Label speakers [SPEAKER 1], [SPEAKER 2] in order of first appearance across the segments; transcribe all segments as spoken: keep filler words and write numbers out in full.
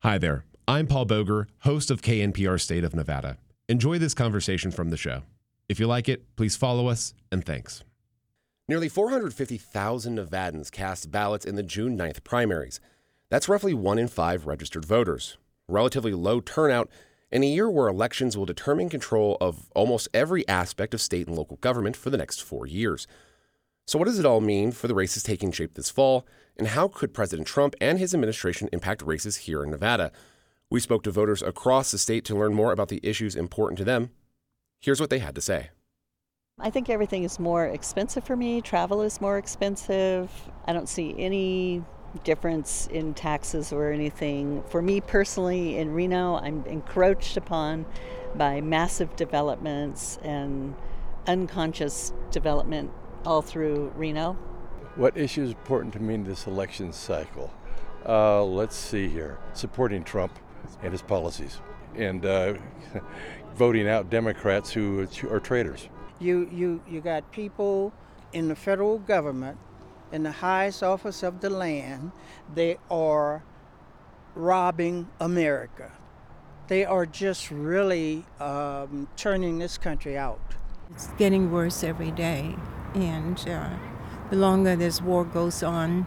[SPEAKER 1] Hi there. I'm Paul Boger, host of K N P R State of Nevada. Enjoy this conversation from the show. If you like it, please follow us, and thanks. Nearly four hundred fifty thousand Nevadans cast ballots in the June ninth primaries. That's roughly one in five registered voters. Relatively low turnout in a year where elections will determine control of almost every aspect of state and local government for the next four years. So what does it all mean for the races taking shape this fall, and how could President Trump and his administration impact races here in Nevada? We spoke to voters across the state to learn more about the issues important to them. Here's what they had to say.
[SPEAKER 2] I think everything is more expensive for me. Travel is more expensive. I don't see any difference in taxes or anything. For me personally, in Reno, I'm encroached upon by massive developments and unconscious development all through Reno.
[SPEAKER 3] What issue is important to me in this election cycle? Uh, let's see here. Supporting Trump and his policies, and uh, voting out Democrats who are traitors.
[SPEAKER 4] You, you, you got people in the federal government, in the highest office of the land. They are robbing America. They are just really um, turning this country out.
[SPEAKER 5] It's getting worse every day, and uh, the longer this war goes on,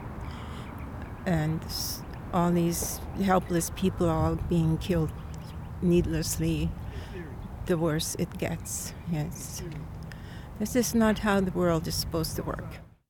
[SPEAKER 5] and all these helpless people are being killed needlessly, the worse it gets. Yes. This is not how the world is supposed to work.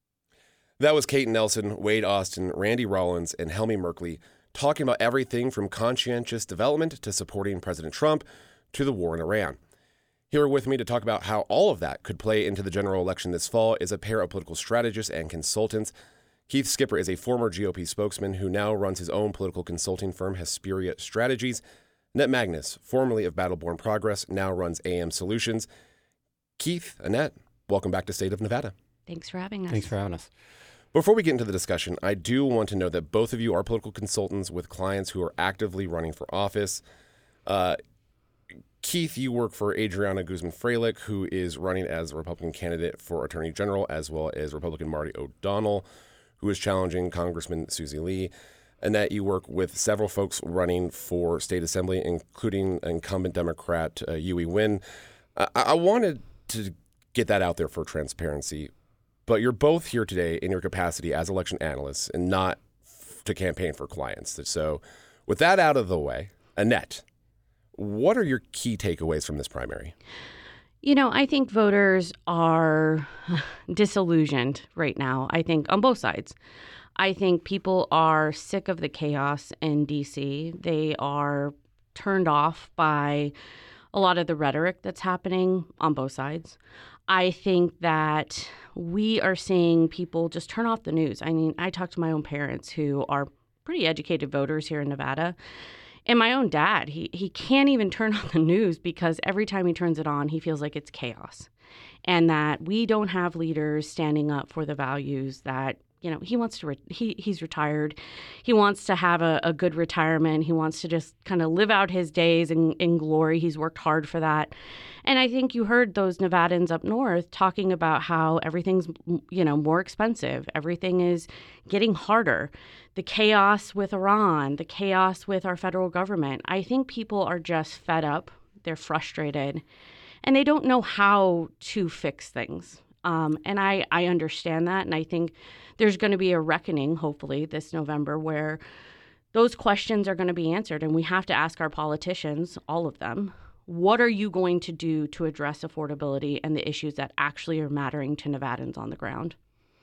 [SPEAKER 1] That was Kate Nelson, Wade Austin, Randy Rollins, and Helmy Merkley talking about everything from conscientious development to supporting President Trump to the war in Iran. Here with me to talk about how all of that could play into the general election this fall is a pair of political strategists and consultants. Keith Skipper is a former G O P spokesman who now runs his own political consulting firm, Hesperia Strategies. Annette Magnus, formerly of Battleborn Progress, now runs A M Solutions. Keith, Annette, welcome back to State of Nevada.
[SPEAKER 6] Thanks for having us.
[SPEAKER 7] Thanks for having us.
[SPEAKER 1] Before we get into the discussion, I do want to know that both of you are political consultants with clients who are actively running for office. Uh, Keith, you work for Adriana Guzman-Freilich, who is running as a Republican candidate for Attorney General, as well as Republican Marty O'Donnell, who is challenging Congressman Susie Lee. Annette, you work with several folks running for state assembly, including incumbent Democrat uh, Huey Nguyen. I-, I wanted to get that out there for transparency, but you're both here today in your capacity as election analysts and not f- to campaign for clients. So with that out of the way, Annette, what are your key takeaways from this primary?
[SPEAKER 6] You know, I think voters are disillusioned right now, I think, on both sides. I think people are sick of the chaos in D C. They are turned off by a lot of the rhetoric that's happening on both sides. I think that we are seeing people just turn off the news. I mean, I talk to my own parents who are pretty educated voters here in Nevada. And my own dad, he he can't even turn on the news because every time he turns it on, he feels like it's chaos. And that we don't have leaders standing up for the values that, you know, he wants to, re- he he's retired. He wants to have a, a good retirement. He wants to just kind of live out his days in, in glory. He's worked hard for that. And I think you heard those Nevadans up north talking about how everything's, you know, more expensive. Everything is getting harder. The chaos with Iran, the chaos with our federal government. I think people are just fed up. They're frustrated. And they don't know how to fix things. Um, and I, I understand that. And I think there's going to be a reckoning, hopefully, this November where those questions are going to be answered. And we have to ask our politicians, all of them, what are you going to do to address affordability and the issues that actually are mattering to Nevadans on the ground?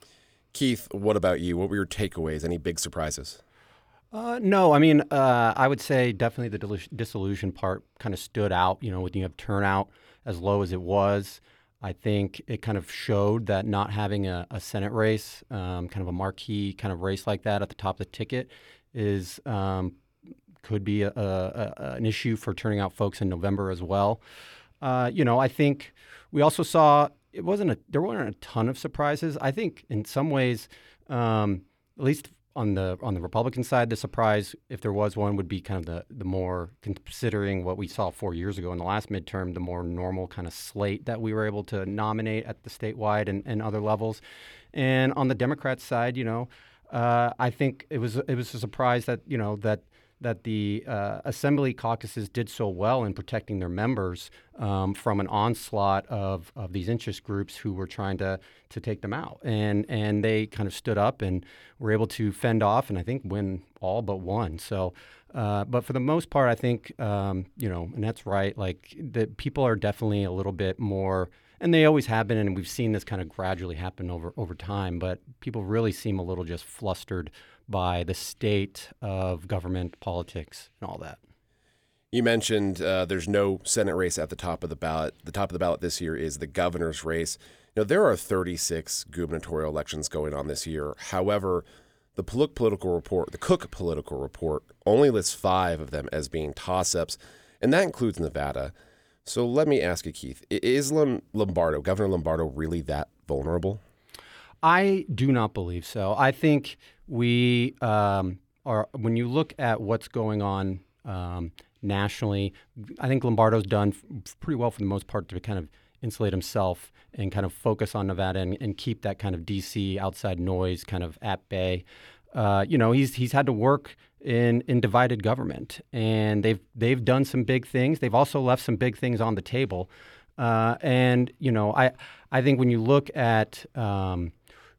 [SPEAKER 1] Keith, what about you? What were your takeaways? Any big surprises?
[SPEAKER 7] Uh, no, I mean, uh, I would say definitely the dis- disillusion part kind of stood out. You know, when you have turnout as low as it was, I think it kind of showed that not having a, a Senate race, um, kind of a marquee kind of race like that at the top of the ticket is um, could be a, a, a, an issue for turning out folks in November as well. Uh, you know, I think we also saw it wasn't a there weren't a ton of surprises. I think in some ways, um, at least on the on the Republican side, the surprise, if there was one, would be kind of the the more, considering what we saw four years ago in the last midterm, the more normal kind of slate that we were able to nominate at the statewide and, and other levels. And on the Democrat side, you know, uh, I think it was it was a surprise that, you know, that that the uh, assembly caucuses did so well in protecting their members um, from an onslaught of, of these interest groups who were trying to to take them out. And and they kind of stood up and were able to fend off and I think win all but one. So, uh, but for the most part, I think, um, you know, and that's right, like the people are definitely a little bit more, and they always have been, and we've seen this kind of gradually happen over, over time, but people really seem a little just flustered by the state of government, politics, and all that.
[SPEAKER 1] You mentioned uh, there's no Senate race at the top of the ballot. The top of the ballot this year is the governor's race. You know, there are thirty-six gubernatorial elections going on this year. However, the political report, the Cook Political Report, only lists five of them as being toss-ups, and that includes Nevada. So let me ask you, Keith, is Lombardo, Governor Lombardo, really that vulnerable?
[SPEAKER 7] I do not believe so. I think we um, are, when you look at what's going on um, nationally, I think Lombardo's done f- pretty well for the most part to kind of insulate himself and kind of focus on Nevada and, and keep that kind of D C outside noise kind of at bay. Uh, you know, he's he's had to work in in divided government, and they've they've done some big things. They've also left some big things on the table. Uh, and you know, I I think when you look at um,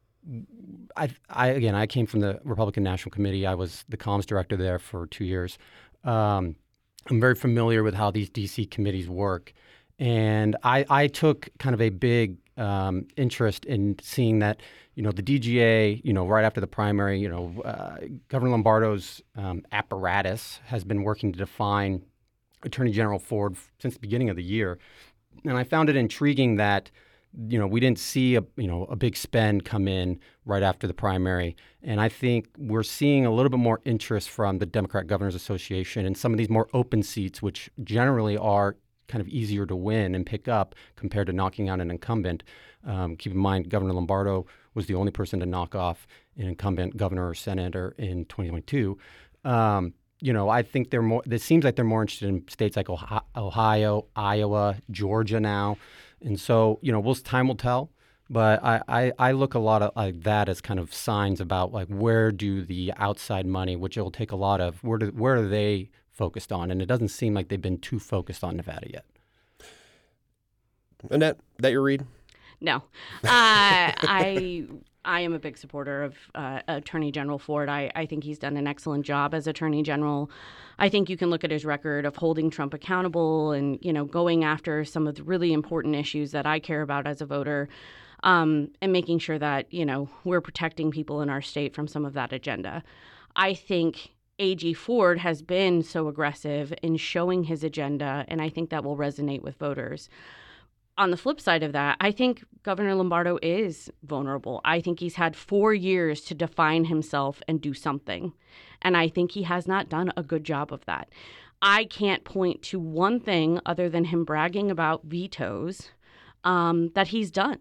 [SPEAKER 7] I, I again, I came from the Republican National Committee. I was the comms director there for two years. Um, I'm very familiar with how these D C committees work. And I, I took kind of a big um, interest in seeing that, you know, the D G A, you know, right after the primary, you know, uh, Governor Lombardo's um, apparatus has been working to define Attorney General Ford since the beginning of the year. And I found it intriguing that, you know, we didn't see a, you know, a big spend come in right after the primary. And I think we're seeing a little bit more interest from the Democrat Governors Association and some of these more open seats, which generally are kind of easier to win and pick up compared to knocking out an incumbent. Um, keep in mind, Governor Lombardo was the only person to knock off an incumbent governor or senator in twenty twenty-two. Um, you know, I think they're more, it seems like they're more interested in states like Ohio, Iowa, Georgia now. And so, you know, we'll, time will tell. But I, I, I look a lot at like that as kind of signs about like where do the outside money, which it will take a lot of, where do, where are they focused on? And it doesn't seem like they've been too focused on Nevada yet.
[SPEAKER 1] Annette, that your read?
[SPEAKER 6] No. Uh, I I am a big supporter of uh, Attorney General Ford. I, I think he's done an excellent job as Attorney General. I think you can look at his record of holding Trump accountable and, you know, going after some of the really important issues that I care about as a voter, um, and making sure that, you know, we're protecting people in our state from some of that agenda. I think A G Ford has been so aggressive in showing his agenda, and I think that will resonate with voters. On the flip side of that, I think Governor Lombardo is vulnerable. I think he's had four years to define himself and do something. And I think he has not done a good job of that. I can't point to one thing other than him bragging about vetoes um, that he's done.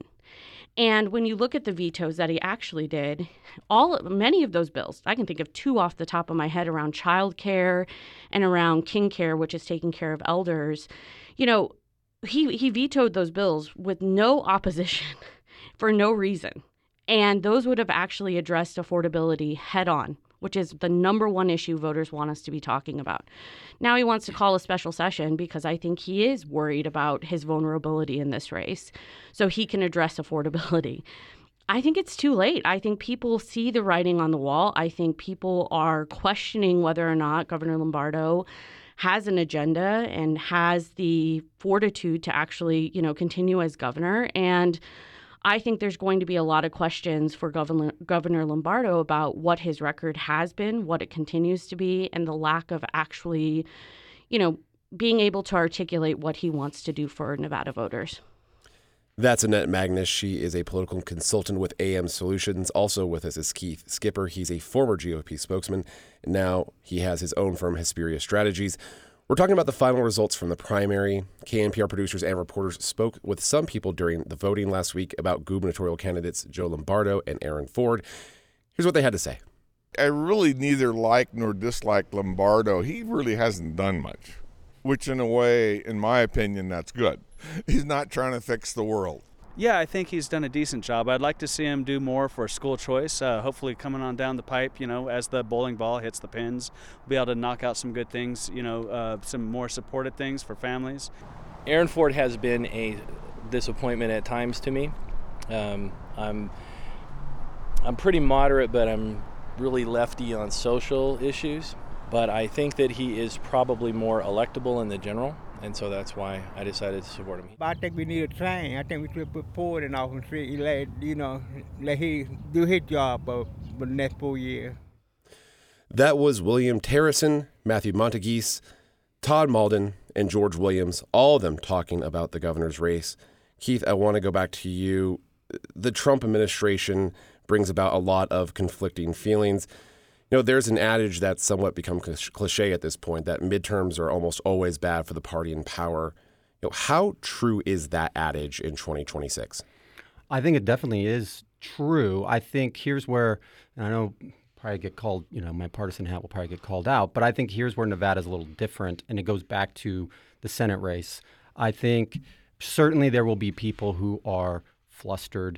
[SPEAKER 6] And when you look at the vetoes that he actually did, all many of those bills, I can think of two off the top of my head around child care and around King Care, which is taking care of elders. You know, He he vetoed those bills with no opposition for no reason. And those would have actually addressed affordability head on, which is the number one issue voters want us to be talking about. Now he wants to call a special session because I think he is worried about his vulnerability in this race so he can address affordability. I think it's too late. I think people see the writing on the wall. I think people are questioning whether or not Governor Lombardo has an agenda and has the fortitude to actually, you know, continue as governor. And I think there's going to be a lot of questions for Governor, Governor Lombardo about what his record has been, what it continues to be, and the lack of actually, you know, being able to articulate what he wants to do for Nevada voters.
[SPEAKER 1] That's Annette Magnus. She is a political consultant with A M Solutions. Also with us is Keith Skipper. He's a former G O P spokesman, and now he has his own firm, Hesperia Strategies. We're talking about the final results from the primary. K N P R producers and reporters spoke with some people during the voting last week about gubernatorial candidates Joe Lombardo and Aaron Ford. Here's what they had to say.
[SPEAKER 8] I really neither like nor dislike Lombardo. He really hasn't done much, which in a way, in my opinion, that's good. He's not trying to fix the world.
[SPEAKER 9] Yeah, I think he's done a decent job. I'd like to see him do more for school choice. Uh, hopefully coming on down the pipe, you know, as the bowling ball hits the pins, we'll be able to knock out some good things, you know, uh, some more supported things for families.
[SPEAKER 10] Aaron Ford has been a disappointment at times to me. Um, I'm I'm pretty moderate, but I'm really lefty on social issues. But I think that he is probably more electable in the general, and so that's why I decided to support him.
[SPEAKER 11] But I think we need a change. I think we should put Ford in office and let, you know, let he do his job for the next four years.
[SPEAKER 1] That was William Terrison, Matthew Montaguese, Todd Malden, and George Williams, all of them talking about the governor's race. Keith, I want to go back to you. The Trump administration brings about a lot of conflicting feelings. You know, there's an adage that's somewhat become cliche at this point, that midterms are almost always bad for the party in power. You know, how true is that adage in twenty twenty-six?
[SPEAKER 7] I think it definitely is true. I think here's where, and I know probably get called, you know, my partisan hat will probably get called out, but I think here's where Nevada's a little different, and it goes back to the Senate race. I think certainly there will be people who are flustered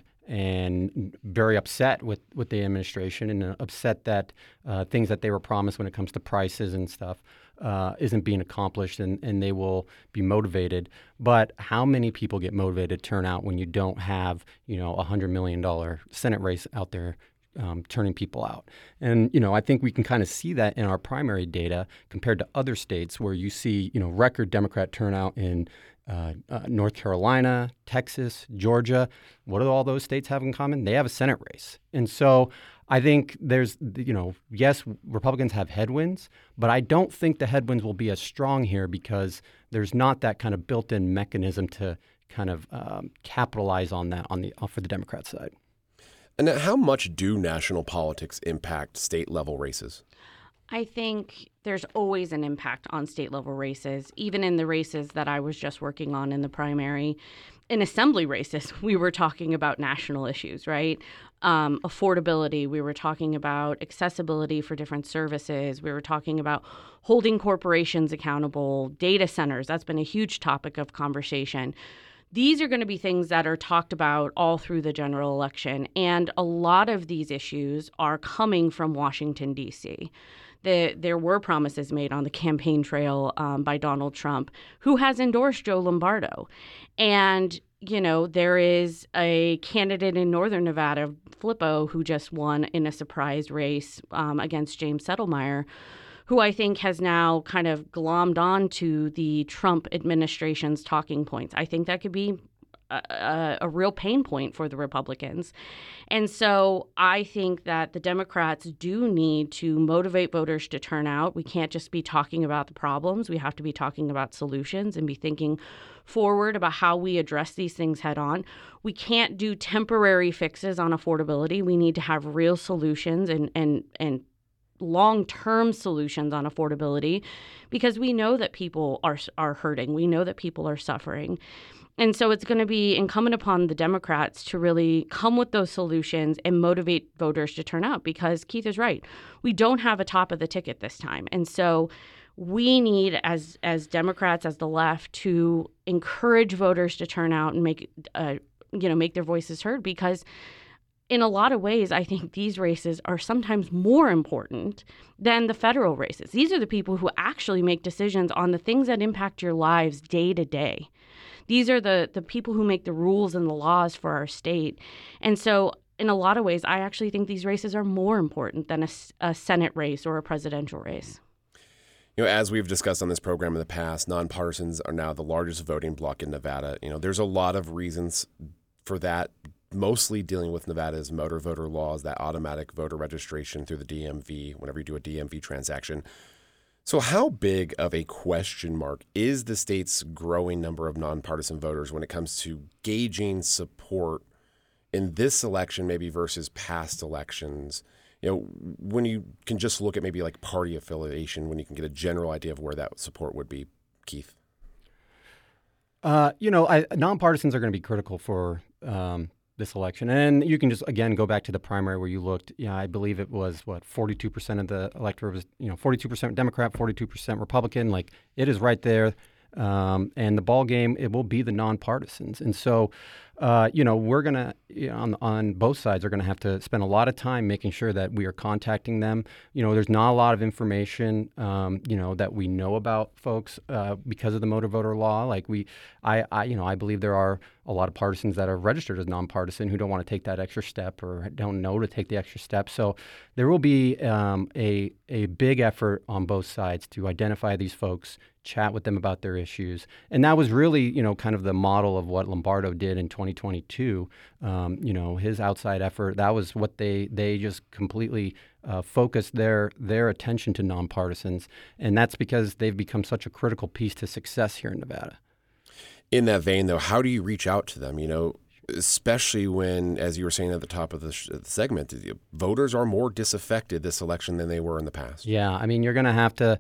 [SPEAKER 7] and very upset with, with the administration, and uh, upset that uh, things that they were promised when it comes to prices and stuff uh, isn't being accomplished, and, and they will be motivated. But how many people get motivated to turn out when you don't have, you know, a one hundred million dollars Senate race out there um, turning people out? And, you know, I think we can kind of see that in our primary data compared to other states where you see, you know, record Democrat turnout in Uh, uh, North Carolina, Texas, Georgia. What do all those states have in common? They have a Senate race. And so I think there's, you know, yes, Republicans have headwinds, but I don't think the headwinds will be as strong here because there's not that kind of built-in mechanism to kind of um, capitalize on that on the uh, for the Democrat side.
[SPEAKER 1] And how much do national politics impact state-level races?
[SPEAKER 6] I think there's always an impact on state level races, even in the races that I was just working on in the primary. In assembly races, we were talking about national issues, right? Um, affordability, we were talking about accessibility for different services. We were talking about holding corporations accountable, data centers. That's been a huge topic of conversation. These are going to be things that are talked about all through the general election. And a lot of these issues are coming from Washington, D C The, there were promises made on the campaign trail um, by Donald Trump, who has endorsed Joe Lombardo. And, you know, there is a candidate in Northern Nevada, Flippo, who just won in a surprise race um, against James Settlemyre, who I think has now kind of glommed on to the Trump administration's talking points. I think that could be a, a, a real pain point for the Republicans. And so I think that the Democrats do need to motivate voters to turn out. We can't just be talking about the problems. We have to be talking about solutions and be thinking forward about how we address these things head on. We can't do temporary fixes on affordability. We need to have real solutions and and and long-term solutions on affordability, because we know that people are are hurting. We know that people are suffering. And so it's going to be incumbent upon the Democrats to really come with those solutions and motivate voters to turn out, because Keith is right. We don't have a top of the ticket this time. And so we need, as as Democrats, as the left, to encourage voters to turn out and make uh, you know make their voices heard, because in a lot of ways, I think these races are sometimes more important than the federal races. These are the people who actually make decisions on the things that impact your lives day to day. These are the, the people who make the rules and the laws for our state. And so in a lot of ways, I actually think these races are more important than a, a Senate race or a presidential race.
[SPEAKER 1] You know, as we've discussed on this program in the past, nonpartisans are now the largest voting bloc in Nevada. You know, there's a lot of reasons for that, mostly dealing with Nevada's motor voter laws, that automatic voter registration through the D M V whenever you do a D M V transaction. So how big of a question mark is the state's growing number of nonpartisan voters when it comes to gauging support in this election, maybe versus past elections? You know, when you can just look at maybe like party affiliation, when you can get a general idea of where that support would be, Keith?
[SPEAKER 7] Uh, you know, I, nonpartisans are going to be critical for um, this election. And you can just, again, go back to the primary where you looked. Yeah, I believe it was, what, forty-two percent of the electorate was, you know, forty-two percent Democrat, forty-two percent Republican. Like, it is right there. Um, and the ball game, it will be the nonpartisans. And so uh, you know, we're going to, you know, on, on both sides, are going to have to spend a lot of time making sure that we are contacting them. You know, there's not a lot of information, um, you know, that we know about folks uh, because of the motor voter law. Like we, I, I, you know, I believe there are a lot of partisans that are registered as nonpartisan who don't want to take that extra step or don't know to take the extra step. So there will be um, a a big effort on both sides to identify these folks, chat with them about their issues. And that was really, you know, kind of the model of what Lombardo did in twenty twenty-two. Um, you know, his outside effort, that was what they they just completely uh, focused their their attention to nonpartisans. And that's because they've become such a critical piece to success here in Nevada.
[SPEAKER 1] In that vein, though, how do you reach out to them? You know, especially when, as you were saying at the top of the, sh- the segment, voters are more disaffected this election than they were in the past.
[SPEAKER 7] Yeah, I mean, you're going to have to,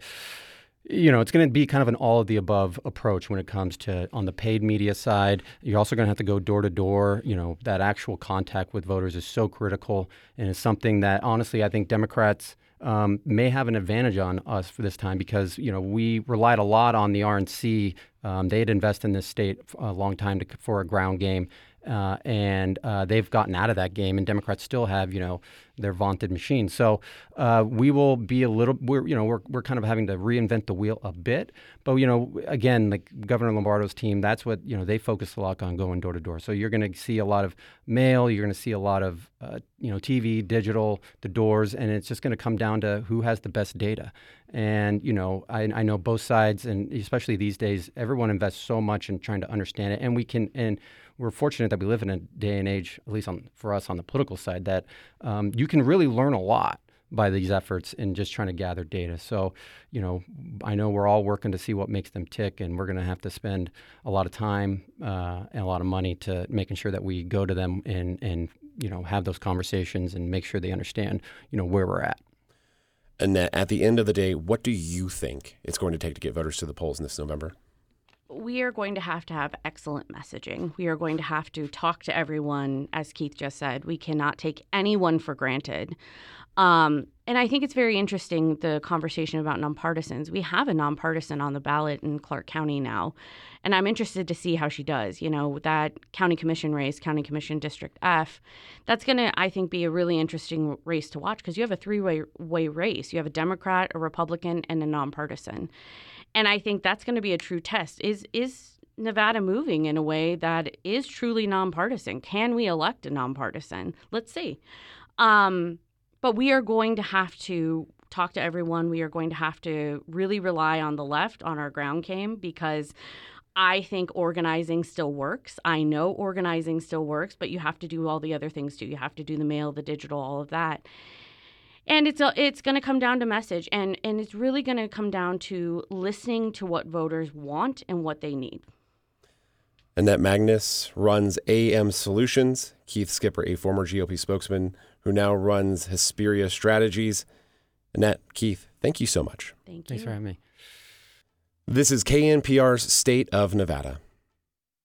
[SPEAKER 7] you know, it's going to be kind of an all of the above approach when it comes to on the paid media side. You're also going to have to go door to door. You know, that actual contact with voters is so critical, and it's something that honestly I think Democrats um, may have an advantage on us for this time because, you know, we relied a lot on the R N C. Um, they had invested in this state a long time to, for a ground game. Uh, and uh, they've gotten out of that game, and Democrats still have, you know, their vaunted machine. So uh, we will be a little, we're, you know, we're we're kind of having to reinvent the wheel a bit. But you know, again, like Governor Lombardo's team, that's what you know they focus a lot on going door to door. So you're going to see a lot of mail, you're going to see a lot of uh, you know T V, digital, the doors, and it's just going to come down to who has the best data. And you know, I, I know both sides, and especially these days, everyone invests so much in trying to understand it, and we can and. We're fortunate that we live in a day and age, at least on, for us on the political side, that um, you can really learn a lot by these efforts in just trying to gather data. So, you know, I know we're all working to see what makes them tick, and we're going to have to spend a lot of time uh, and a lot of money to making sure that we go to them and, and, you know, have those conversations and make sure they understand, you know, where we're at.
[SPEAKER 1] Annette, at the end of the day, what do you think it's going to take to get voters to the polls in this November?
[SPEAKER 6] We are going to have to have excellent messaging. We are going to have to talk to everyone, as Keith just said. We cannot take anyone for granted. Um, and I think it's very interesting, the conversation about nonpartisans. We have a nonpartisan on the ballot in Clark County now, and I'm interested to see how she does. You know, that county commission race, county commission District F, that's going to, I think, be a really interesting race to watch because you have a three-way way race. You have a Democrat, a Republican, and a nonpartisan. And I think that's going to be a true test. Is is Nevada moving in a way that is truly nonpartisan? Can we elect a nonpartisan? Let's see. Um, but we are going to have to talk to everyone. We are going to have to really rely on the left, on our ground game, because I think organizing still works. I know organizing still works, but you have to do all the other things too. You have to do the mail, the digital, all of that. And it's a, it's going to come down to message, and, and it's really going to come down to listening to what voters want and what they need.
[SPEAKER 1] Annette Magnus runs A M Solutions. Keith Skipper, a former G O P spokesman who now runs Hesperia Strategies. Annette, Keith, thank you so much.
[SPEAKER 6] Thank you.
[SPEAKER 7] Thanks for having me.
[SPEAKER 1] This is K N P R's State of Nevada.